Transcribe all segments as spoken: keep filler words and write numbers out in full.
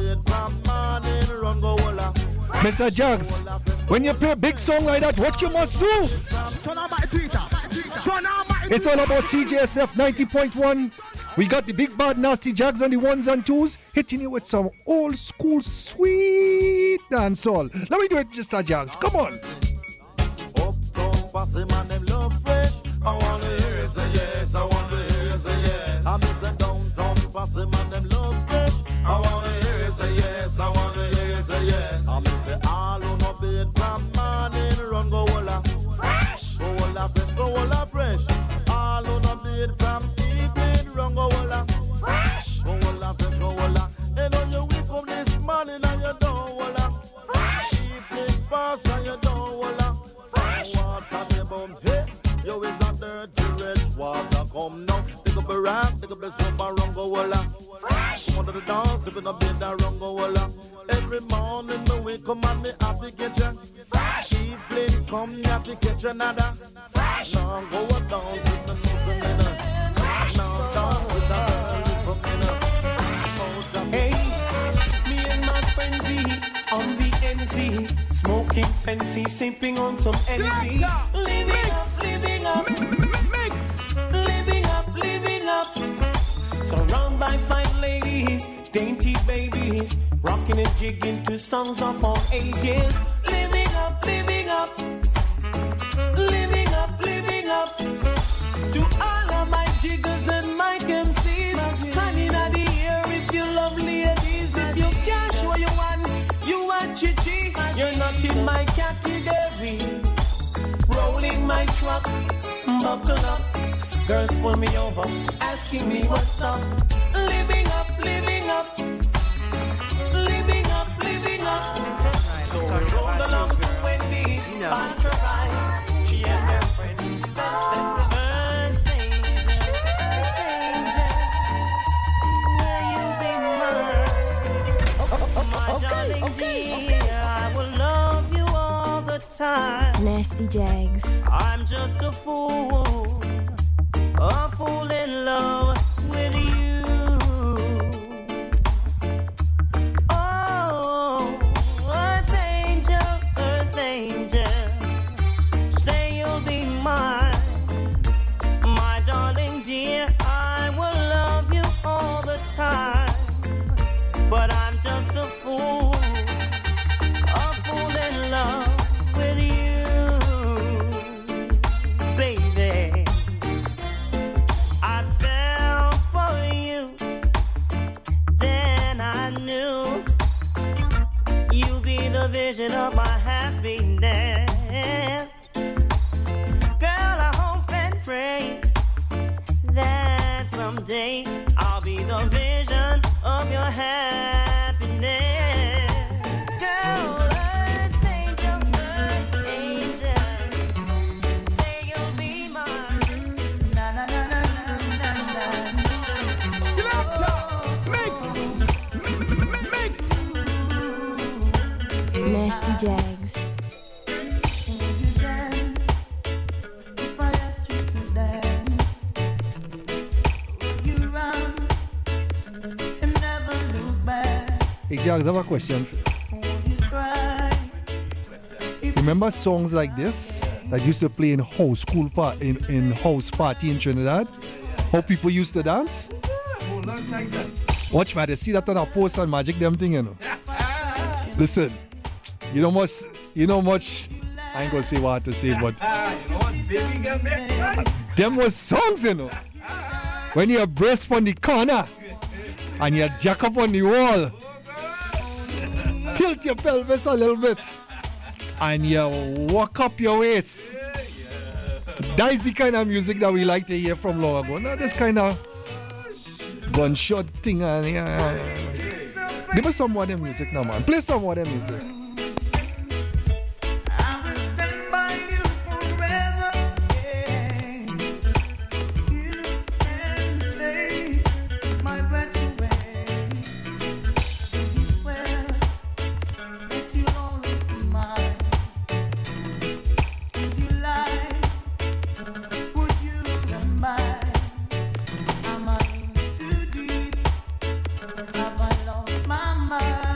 bed from morning, run go walla. Mister Jugs, when you play a big song like that, what you must do? It's all about C J S F ninety point one. We got the big bad nasty Jugs on the ones and twos, hitting you with some old school sweet dancehall. Let me do it, Mister Jugs. Come on. Uptown passing man, them love fresh. I wanna hear you say yes. I wanna hear you say yes. I'm in downtown passing man, them love fresh. I wanna hear you say yes. I wanna hear you say yes. I'm in say all on my bed from morning, run go walla fresh. Go walla fresh, go walla fresh. All on my bed from evening, run go walla fresh. Go walla fresh, go walla. And on your wake up this morning and you don't walla fresh. Evening pass and you don't walla fresh. Water me bum, hey. You is a dirty rich water come now. Take up a rock, take up a soap and run go walla fresh. Come under the dance, if in a bed and run go walla. Every morning me wake up and me happy get you fresh. Evening come, you happy get you nada fresh. Now go a down with the nose and dinner. Now down with the early from dinner. Hey, me and my friends on the N Z, smoking Sensi, sipping on some N Z. Living up, living up, mix. Living up, living up. Surrounded by fine ladies, dainty babies, rocking and jigging to songs of all ages. Living up, living up, living up, living up. To all of my jiggers and my M Cs, honey in the air if you love ladies. If you can't show you one, you are chichi. You're not in my category. Rolling my truck, buckle up. Girls pull me over, asking me what's up. Living up, living up, living up, living up. So we rolled along to Wendy's, on her ride. She and her friends, that's the first danger, danger. Will you be mine? My darling dear, I will love you all the time. Nasty Jags. I'm just a fool, a fool in love with you. Oh, earth angel, earth angel, say you'll be mine. My darling dear, I will love you all the time. But I'm just a fool, a fool in love with you, baby. I fell for you, then I knew you'd be the vision of my happiness. Girl, I hope and pray that someday I'll be the vision of your happiness. Girl, earth angel, earth angel, say you'll be mine. Na na na na na na na. Nasty Jags. Hey, Jags, I have a question for you. Remember songs like this that used to play in house school part in, in house party in Trinidad? How people used to dance? Watch, man, they see that on a post and magic them thing, you know. Listen, you know much, you know much. I ain't gonna say what to say, but them was songs, you know. When you brace on the corner and you jack up on the wall, tilt your pelvis a little bit, and you walk up your waist. That is the kind of music that we like to hear from long ago. Not this kind of gunshot thing. And, uh, give us some more of the music now, man. Play some more of the music. Have I lost my mind?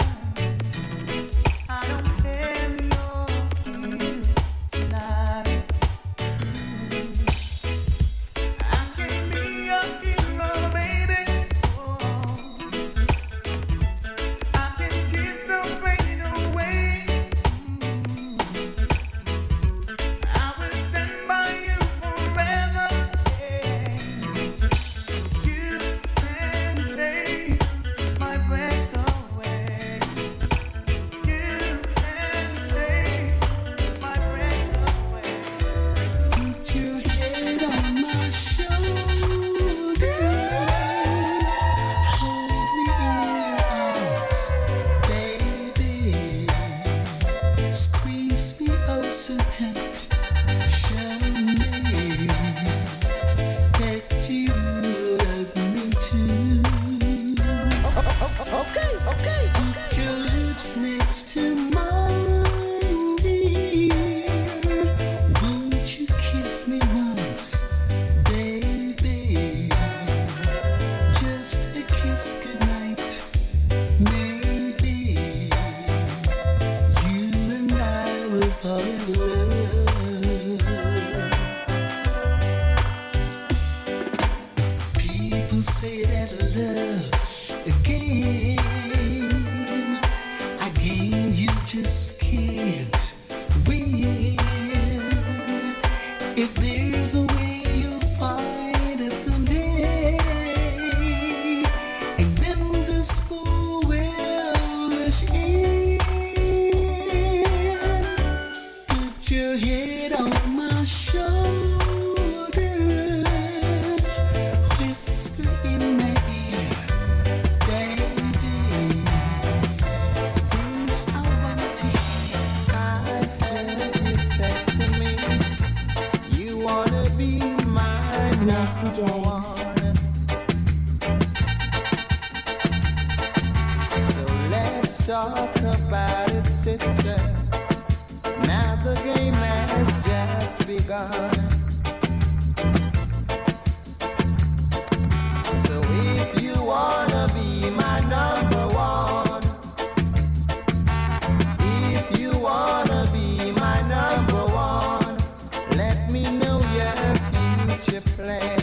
If there's a way, you'll find us someday. And then this fool will rush in. Put your head on my shoulder. Whisper in my ear, baby. Things I want to hear. I heard you say to me, you wanna be my Nasty number James. one. So let's talk about it, sister. Now the game has just begun. So if you wanna be my number one, if you wanna be my number one, let me know your future plan.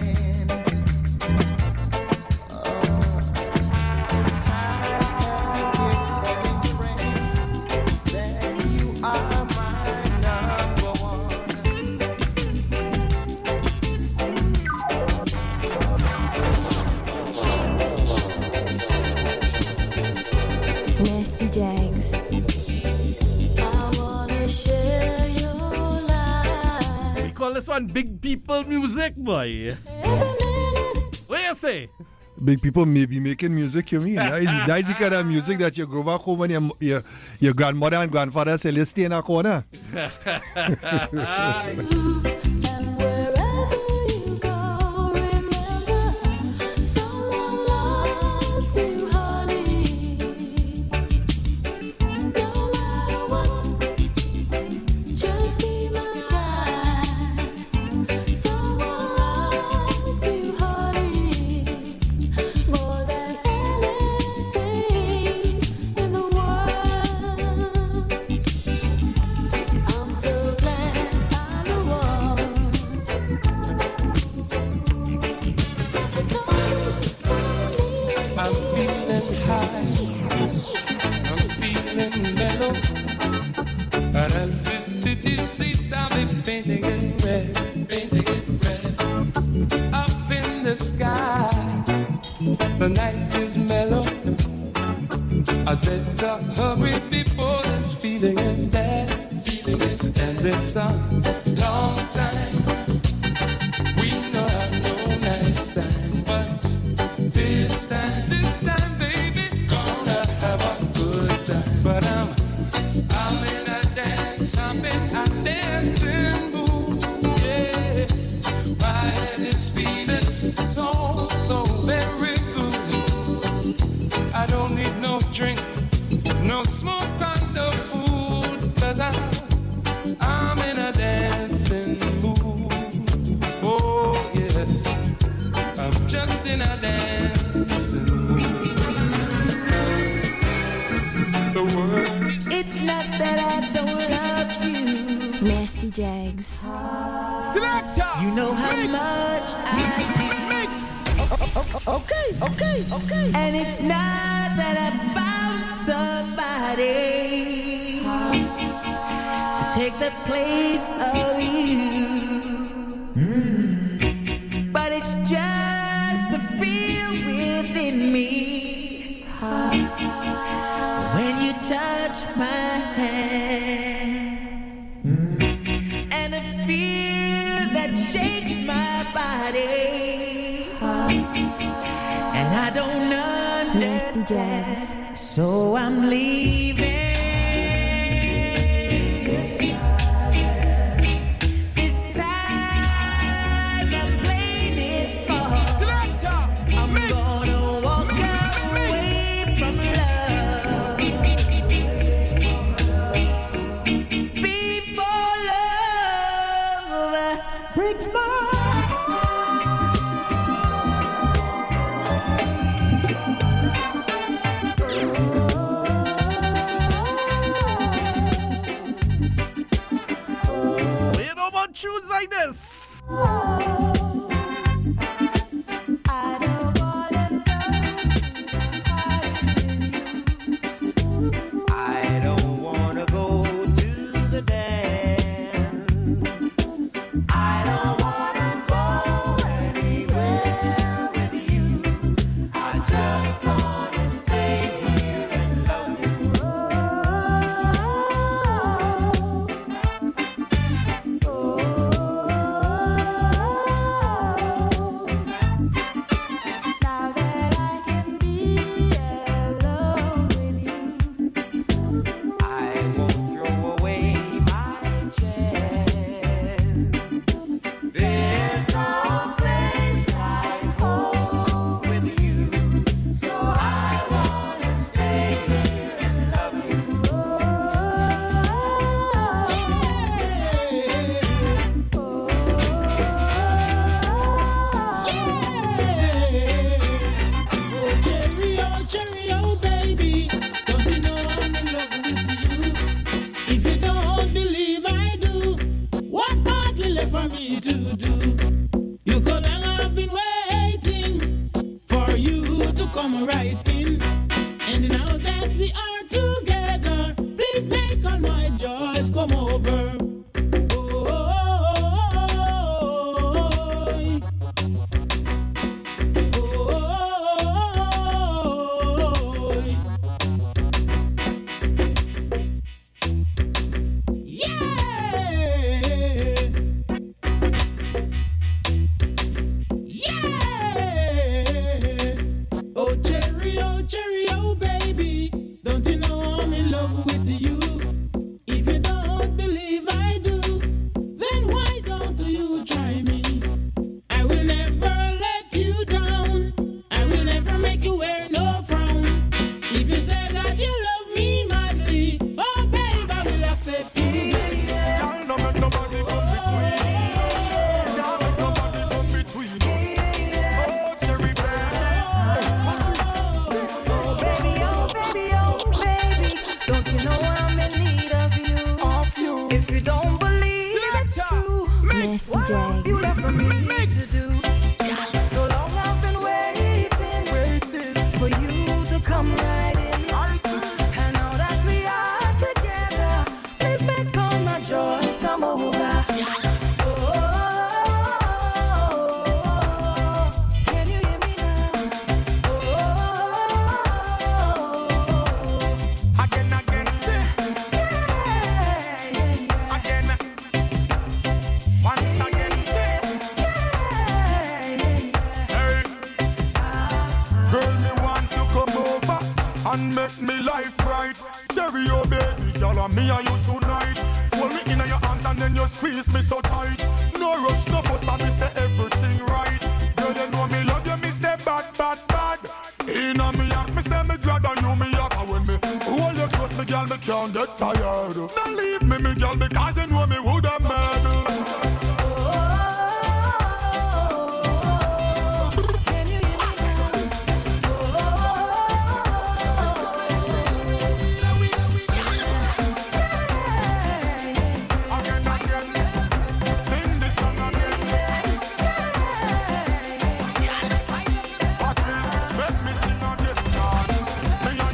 Oh, I heard you telling friends that you are my number one. Nasty Jags. I wanna share your life. We call this one Big People Music, boy. What you say? Big people may be making music, you mean? That is, that is the kind of music that you grow back home and your, your, your grandmother and grandfather say, let's stay in a corner. And wherever you go, remember someone loves you, honey. No matter what, just be my guide. Someone loves you, honey, more than anything in the world. I'm so glad I'm the one that you come to. I'm feeling high, I'm feeling mellow, and as this city sleeps, I'll be painting it red, painting it red. Up in the sky, the night is mellow. I better hurry before this feeling is dead, feeling is dead. And it's a long time. We know I've no nice time, but this time, this time, baby, gonna have a good time. But I'm, I'm in a dance, I'm in a dancing mood, yeah. My head is feeling so, so very good. I don't need no drink, no smoke, and no food, 'cause I, I'm in a dancing mood. Oh yes, I'm just in a dancing mood. The world is It's not that I don't love you. Nasty Jags. selector. You know how much I do. Okay, okay, okay. And it's not that I found somebody to take the place of you. But it's just a feel within me when you touch my hand. And a fear that shakes my body. And I don't understand, so I'm leaving. This time the plane is far. I'm gonna walk away from love before love breaks my heart. Tunes like this. I don't wanna go to the dance. I me to do. You could have been waiting for you to come right in. And now that we are together, please make all my joys come over.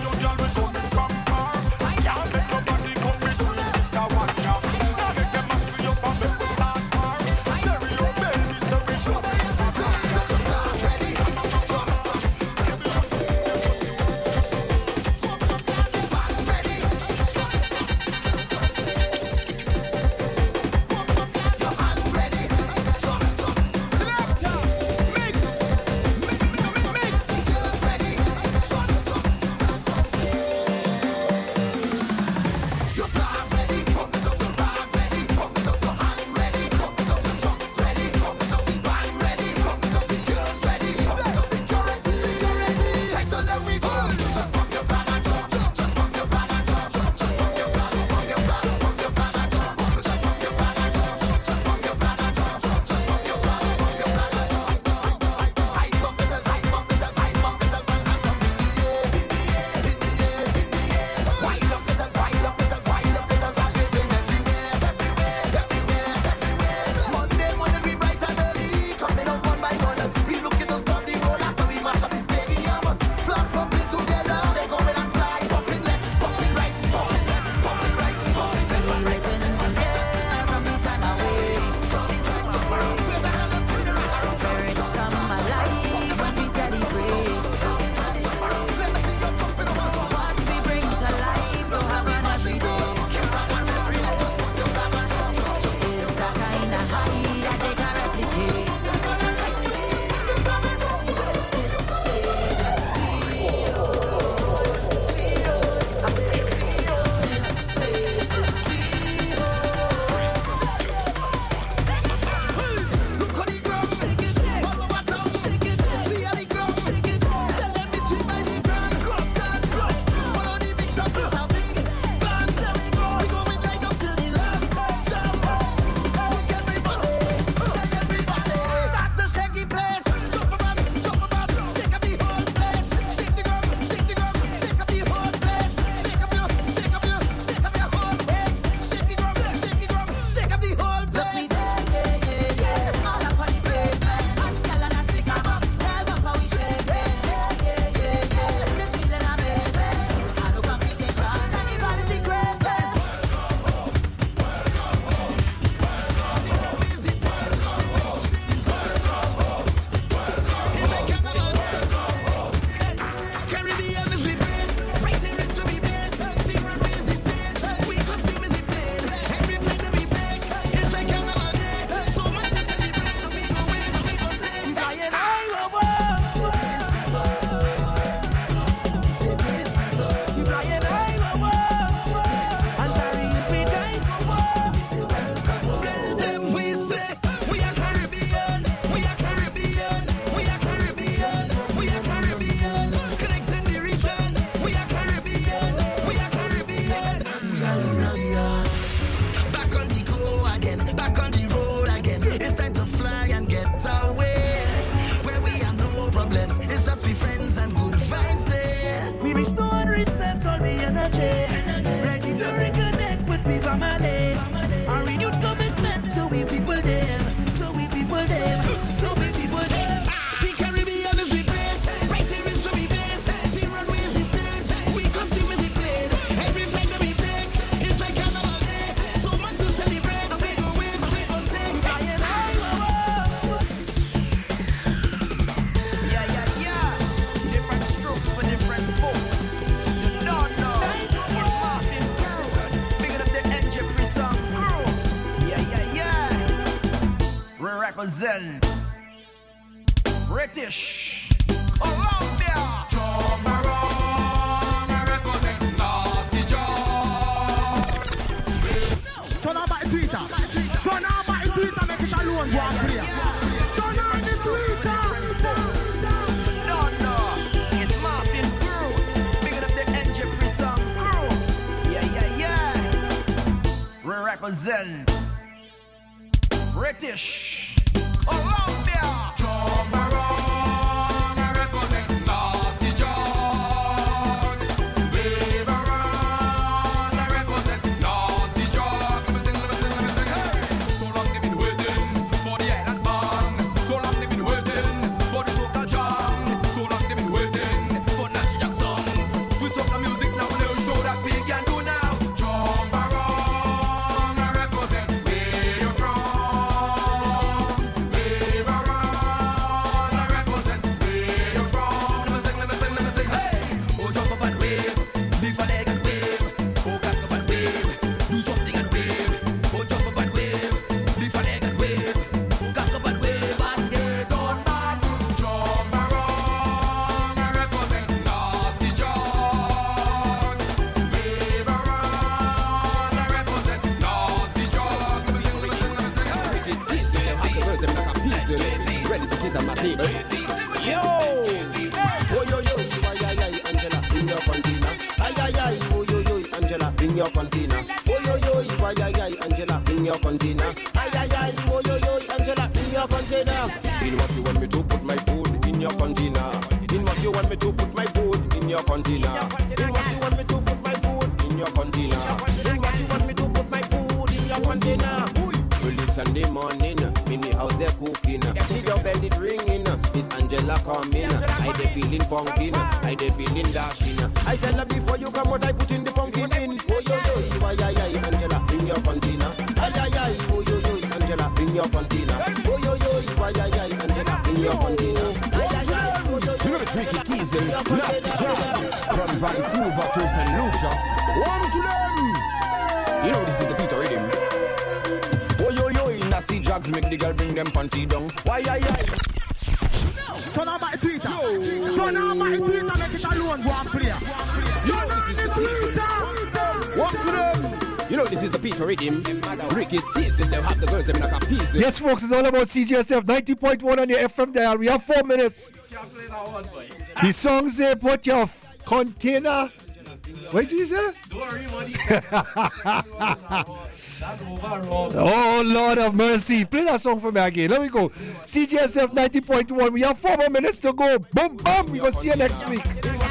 Nobody come between this a one, yeah. Now make them mash We represent British Columbia. Jump around, I represent Nasty John. Turn on my Twitter. Turn on my Twitter, make it alone, go and play. Turn on the Twitter. No, no, it's Marvin Crew. Picking up the N J Prison Crew. Yeah, yeah, yeah. We represent British Columbia. Jump around, I represent Nasty John. Wave around, I represent Nasty John. Let me sing, let me sing, let me sing. Hey! So long they've been waiting for the island band. So long they've been waiting for the soca jam. So long they've been waiting for Nasty Jack songs. We talk the music now, we'll show that we can do now. Jump around, I represent where you're from. Wave around, I represent where you're from. Let me sing, let me sing, let me sing. Hey! Oh, jump up and wave, lift a leg and wave. Oh, back up and wave, do something and wave. Oh, jump up and wave, lift a leg and wave. Oh, back up and wave and get on man. Jump around, I represent Nasty John. Wave around, I represent Nasty John. Let me sing, let me sing, let me sing. Hey! Ready to sit on my table. Yo! Oh, yo, yo, ay, ay, ay, Angela, bring your container. Ay, ay, ay, oh, yo, yo, Angela, bring your container. Oh, yo, yo, ay, ay, ay, Angela, bring your container. Ay, ay, ay, oh, yo, yo, Angela, bring your container. In what you want me to put my food in your container. In what you want me to put my food in your container. In what you want me to put my food in your container. In what you want me to put my food in your container. Early Sunday morning, in the house they're cooking. See your belly ringing, Miss Angela coming. I dey feeling funkin', I dey feeling dashing. I tell her before you come out, I put in the pumpkin in. Oh yo yo, ay ay ay, Angela, bring your container. Ay ay ay, oh yo yo, Angela, bring your container. Oh yo yo, ay ay ay, Angela, bring your container. Ay ay ay, oh yo yo. You know the tricky teasing, Nasty John from Vancouver to Saint Lucia. One to them. You know this is the Peter rhythm. Oh yo yo, Nasty Jags make the girl bring them panty down. Why ay ay? Turn on my Twitter. Turn on my Twitter, make it alone, go and play. Turn on the Twitter. Walk to them. You know this is the Peter rhythm. Ricky teasing them, have the girls them like a piece. Yes, folks, it's all about C J S F ninety point one on your F M dial. We have four minutes. The song say put your container. What did you say? Don't worry, buddy. That's overall. Oh, Lord of mercy. Play that song for me again. Let me go. C G S F ninety point one. We have four more minutes to go. Boom, boom. We're going to see you next week.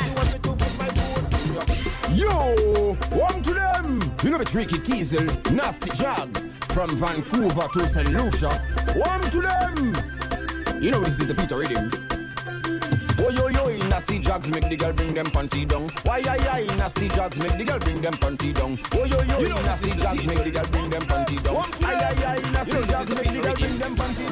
Yo, one to them. You know the tricky teasel, Nasty Jag from Vancouver to Saint Lucia. One to them. You know this is the Peter rhythm. Oh yo yo, Nasty Jags make the girl bring them panty down. Why ay ay, Nasty Jags make the girl bring them panty down. Oh yo yo, Nasty Jags make the girl bring them panty down. Ay ay ay, Nasty Jags make the girl bring them panty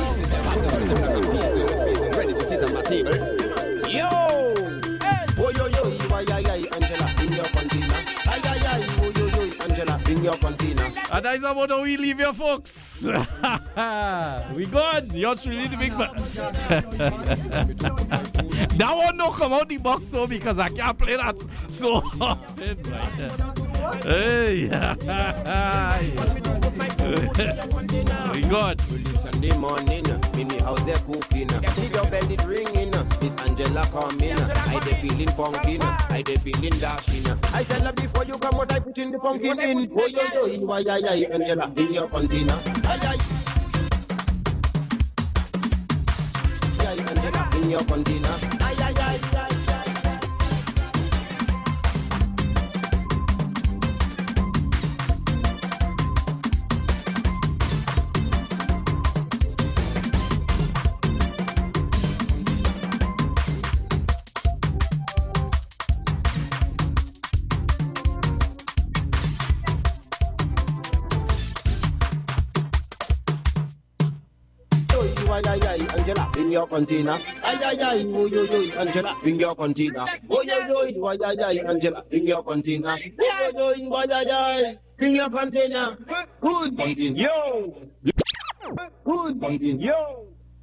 down. Ready to sit on my table. Yo, oh yo yo, ay ay ay, Angela, bring your container. Ay ay ay, oh yo yo, Angela, bring your container. And that's about how we leave here, folks. We gone. Yours really the big man. That one don't come out the box though because I can't play that so often. Right? Hey. We gone. Sunday morning, in the house they're cooking. See your belly ringing, Miss Angela coming. I dey feeling funkin', I dey feeling dashing. I tell her before you come out, I put in the pumpkin in. Oh yo yo, why ay ay, Angela, in your container. Ay ay. Ay Angela, in your container. Ay ay ay ay. Ay ay ay, Angela, bring your container. Ay ay ay, oh yo yo, Angela, bring your container. Oh yo yo, ay ay ay, Angela, bring your container. Oh yo yo, ay ay ay, bring your container. Good container. Yo. Yo.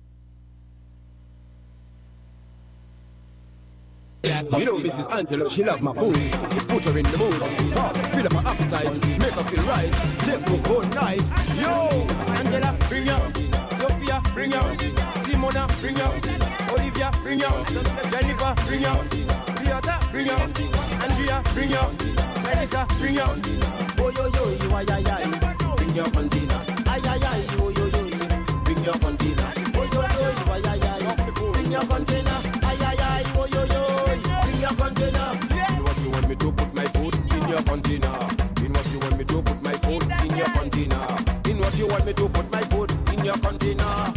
You know Missus Angela, she love my food. Put her in the mood. Oh, fill up her appetite, make her feel right. Take me all night. Yo, Angela, bring ya. Sophia, bring ya. Simona, bring ya. Olivia, bring ya. Jennifer, bring ya. Beata, bring ya. Andrea, bring ya. Melissa, bring ya. Oh yo yo, you ay ay ay. Bring your container. Ay ay ay, oh yo yo. Bring your container. Oh yo yo, you ay ay ay. Bring your container. Ay ay ay, oh yo yo. Bring your container. In what you want me to put my food in your container. In what you want me to put my food in your container. In what you want me to put my food in your container.